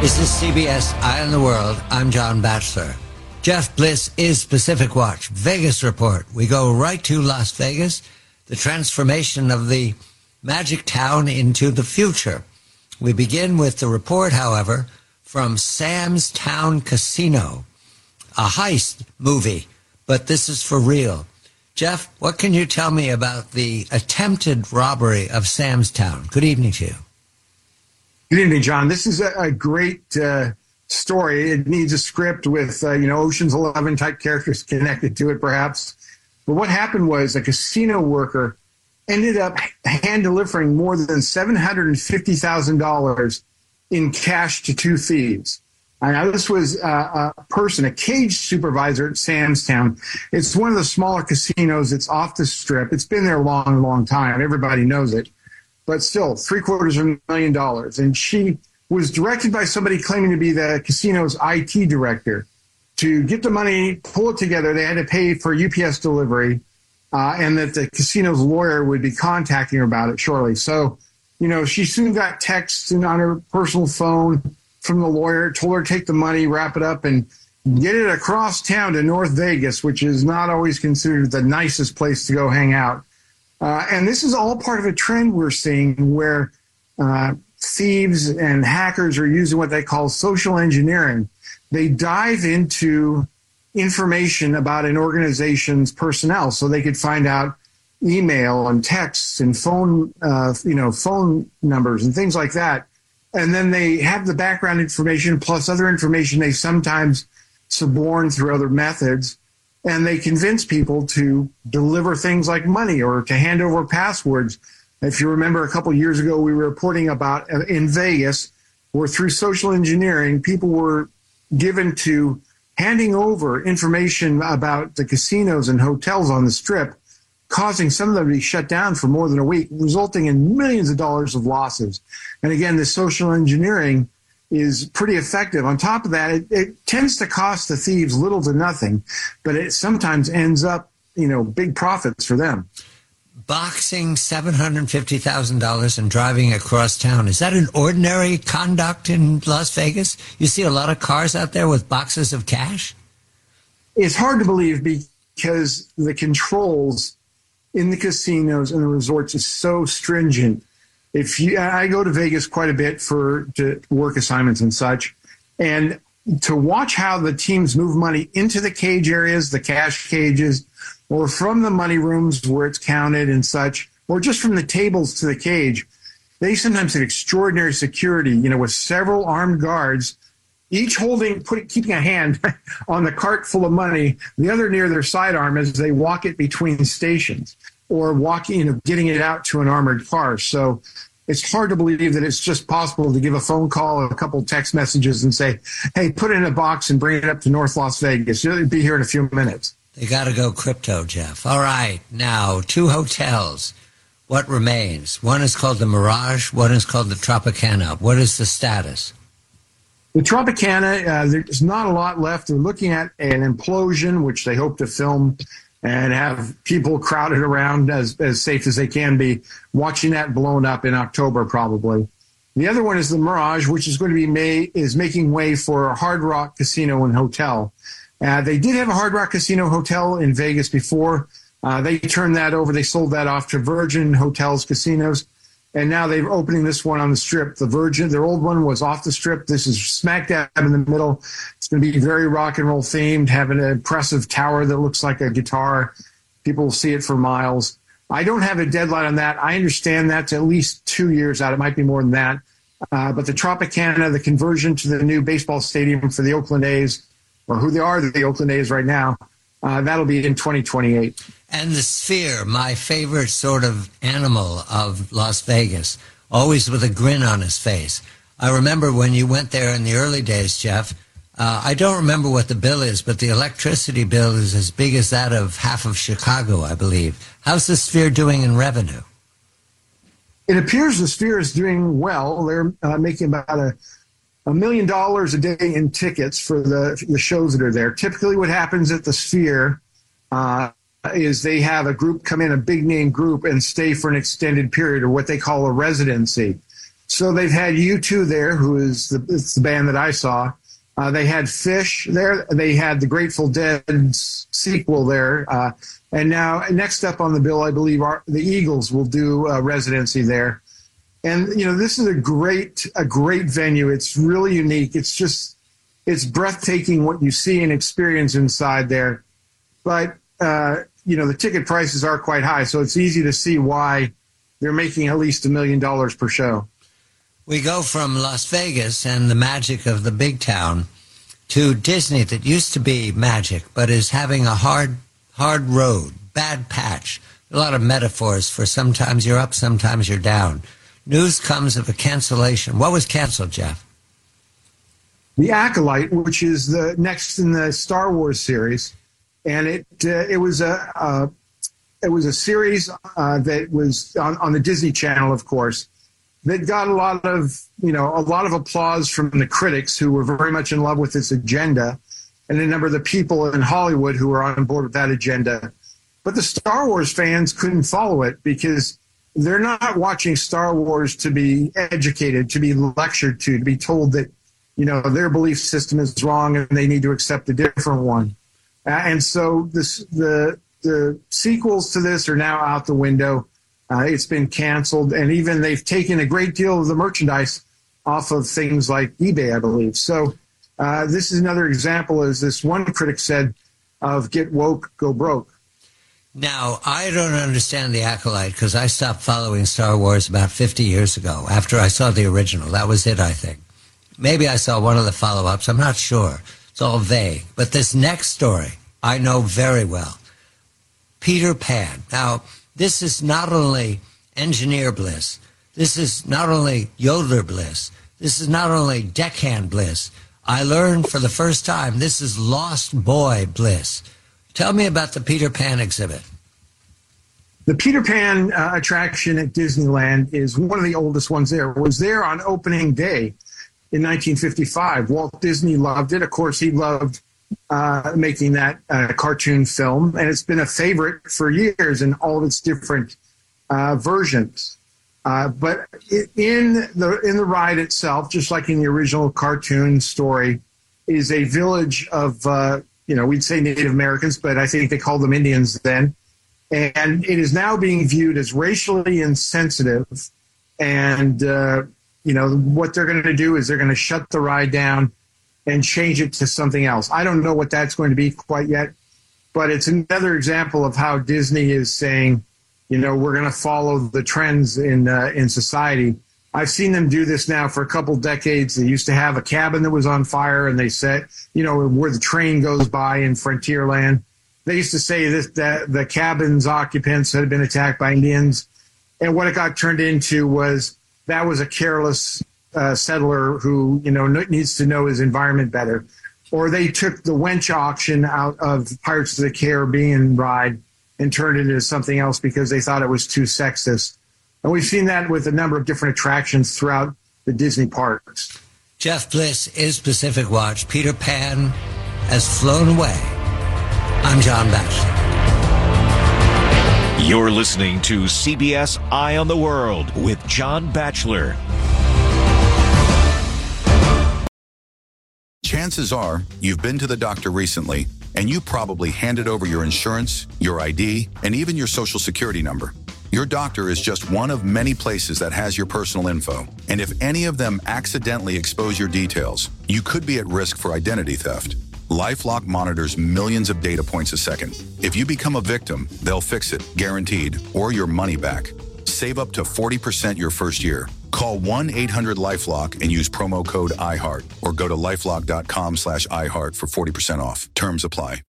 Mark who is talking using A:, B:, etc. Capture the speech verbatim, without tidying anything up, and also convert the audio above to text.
A: This is C B S Eye on the World. I'm John Batchelor. Jeff Bliss is Pacific Watch, Vegas Report. We go right to Las Vegas, the transformation of the magic town into the future. We begin with the report, however, from Sam's Town Casino, a heist movie, but this is for real. Jeff, what can you tell me about the attempted robbery of Sam's Town? Good evening to you.
B: Good evening, John. This is a, a great uh, story. It needs a script with, uh, you know, Ocean's Eleven type characters connected to it, perhaps. But what happened was a casino worker ended up hand delivering more than seven hundred fifty thousand dollars in cash to two thieves. Now, this was uh, a person, a cage supervisor at Sam's Town. It's one of the smaller casinos. It's off the strip. It's been there a long, long time. Everybody knows it. But still, three quarters of a million dollars. And she was directed by somebody claiming to be the casino's I T director. To get the money, pull it together, they had to pay for U P S delivery, uh, and that the casino's lawyer would be contacting her about it shortly. So, you know, she soon got texts and on her personal phone from the lawyer, told her to take the money, wrap it up, and get it across town to North Vegas, which is not always considered the nicest place to go hang out. Uh, and this is all part of a trend we're seeing where uh, thieves and hackers are using what they call social engineering. They dive into information about an organization's personnel so they could find out email and texts and phone, uh, you know, phone numbers and things like that. And then they have the background information plus other information they sometimes suborn through other methods. And they convince people to deliver things like money or to hand over passwords. If you remember a couple of years ago, we were reporting about uh, in Vegas, where through social engineering, people were given to handing over information about the casinos and hotels on the Strip, causing some of them to be shut down for more than a week, resulting in millions of dollars of losses. And again, this social engineering is pretty effective. On top of that, it, it tends to cost the thieves little to nothing, but it sometimes ends up, you know, big profits for them.
A: Boxing seven hundred fifty thousand dollars and driving across town. Is that an ordinary conduct in Las Vegas? You see a lot of cars out there with boxes of cash?
B: It's hard to believe because the controls in the casinos and the resorts is so stringent. If you, I go to Vegas quite a bit for to work assignments and such, and to watch how the teams move money into the cage areas, the cash cages, or from the money rooms where it's counted and such, or just from the tables to the cage, they sometimes have extraordinary security, you know, with several armed guards, each holding, put, keeping a hand on the cart full of money, the other near their sidearm as they walk it between stations, or walking, you know, getting it out to an armored car. So it's hard to believe that it's just possible to give a phone call, a couple text messages, and say, hey, put it in a box and bring it up to North Las Vegas. You'll be here in a few minutes.
A: They got to go crypto, Jeff. All right. Now, two hotels. What remains? One is called the Mirage. One is called the Tropicana. What is the status?
B: The Tropicana, uh, there's not a lot left. They're looking at an implosion, which they hope to film and have people crowded around as, as safe as they can be, watching that blown up in October probably. The other one is the Mirage, which is going to be made, is making way for a Hard Rock Casino and Hotel. Uh, they did have a Hard Rock Casino Hotel in Vegas before. Uh, they turned that over. They sold that off to Virgin Hotels Casinos. And now they're opening this one on the Strip. The Virgin, their old one was off the Strip. This is smack dab in the middle. It's going to be very rock and roll themed, have an impressive tower that looks like a guitar. People will see it for miles. I don't have a deadline on that. I understand that's at least two years out. It might be more than that. Uh, but the Tropicana, the conversion to the new baseball stadium for the Oakland A's, or who they are, the Oakland A's right now, uh, that'll be in twenty twenty-eight.
A: And the Sphere, my favorite sort of animal of Las Vegas, always with a grin on his face. I remember when you went there in the early days, Jeff, uh, I don't remember what the bill is, but the electricity bill is as big as that of half of Chicago, I believe. How's the Sphere doing in revenue?
B: It appears the Sphere is doing well. They're uh, making about a, a million dollars a day in tickets for the, the shows that are there. Typically what happens at the Sphere uh, is they have a group come in, a big name group, and stay for an extended period, or what they call a residency. So they've had U two there, who is the, it's the band that I saw. Uh, they had Fish there. They had the Grateful Dead's sequel there. Uh, and now next up on the bill, I believe, are, the Eagles will do uh, residency there. And, you know, this is a great, a great venue. It's really unique. It's just, it's breathtaking what you see and experience inside there. But, uh, you know, the ticket prices are quite high, so it's easy to see why they're making at least a million dollars per show.
A: We go from Las Vegas and the magic of the big town to Disney that used to be magic, but is having a hard, hard road, bad patch. A lot of metaphors for sometimes you're up, sometimes you're down. News comes of a cancellation. What was canceled, Jeff?
B: The Acolyte, which is the next in the Star Wars series, and it uh, it was a uh, it was a series uh, that was on, on the Disney Channel, of course, that got a lot of you know a lot of applause from the critics who were very much in love with its agenda, and a number of the people in Hollywood who were on board with that agenda. But the Star Wars fans couldn't follow it because they're not watching Star Wars to be educated, to be lectured to, to be told that, you know, their belief system is wrong and they need to accept a different one. Uh, and so this, the the sequels to this are now out the window. Uh, it's been canceled, and even they've taken a great deal of the merchandise off of things like eBay, I believe. So uh, this is another example, as this one critic said, of get woke, go broke.
A: Now, I don't understand the Acolyte because I stopped following Star Wars about fifty years ago after I saw the original. That was it, I think. Maybe I saw one of the follow-ups. I'm not sure. It's all vague. But this next story, I know very well. Peter Pan. Now, this is not only engineer bliss. This is not only Yodeler bliss. This is not only deckhand bliss. I learned for the first time this is lost boy bliss. Tell me about the Peter Pan exhibit.
B: The Peter Pan uh, attraction at Disneyland is one of the oldest ones there. It was there on opening day in nineteen fifty-five. Walt Disney loved it. Of course, he loved uh, making that uh, cartoon film, and it's been a favorite for years in all of its different uh, versions. Uh, but in the in the ride itself, just like in the original cartoon story, is a village of uh, you know, we'd say Native Americans, but I think they called them Indians then. And it is now being viewed as racially insensitive. And, uh, you know, what they're going to do is they're going to shut the ride down and change it to something else. I don't know what that's going to be quite yet, but it's another example of how Disney is saying, you know, we're going to follow the trends in uh, in society. I've seen them do this now for a couple decades. They used to have a cabin that was on fire, and they said, you know, where the train goes by in Frontierland. They used to say that, that the cabin's occupants had been attacked by Indians. And what it got turned into was that was a careless uh, settler who, you know, needs to know his environment better. Or they took the wench auction out of Pirates of the Caribbean ride and turned it into something else because they thought it was too sexist. And we've seen that with a number of different attractions throughout the Disney parks.
A: Jeff Bliss is Pacific Watch. Peter Pan has flown away. I'm John Batchelor.
C: You're listening to C B S Eye on the World with John Batchelor.
D: Chances are you've been to the doctor recently, and you probably handed over your insurance, your I D, and even your social security number. Your doctor is just one of many places that has your personal info. And if any of them accidentally expose your details, you could be at risk for identity theft. LifeLock monitors millions of data points a second. If you become a victim, they'll fix it, guaranteed, or your money back. Save up to forty percent your first year. Call one eight hundred LifeLock and use promo code iHeart, or go to lifelock dot com slash iHeart for forty percent off. Terms apply.